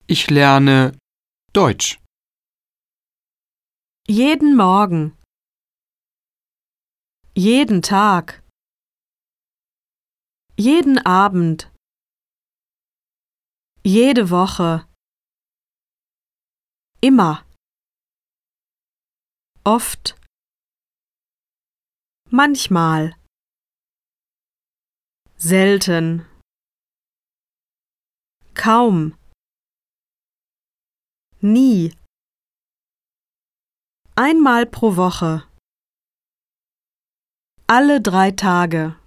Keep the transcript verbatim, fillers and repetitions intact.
Ich lerne Deutsch. Jeden Morgen. Jeden Tag. Jeden Abend. Jede Woche. Immer. Oft. Manchmal. Selten. Kaum. Nie. Einmal pro Woche. Alle drei Tage.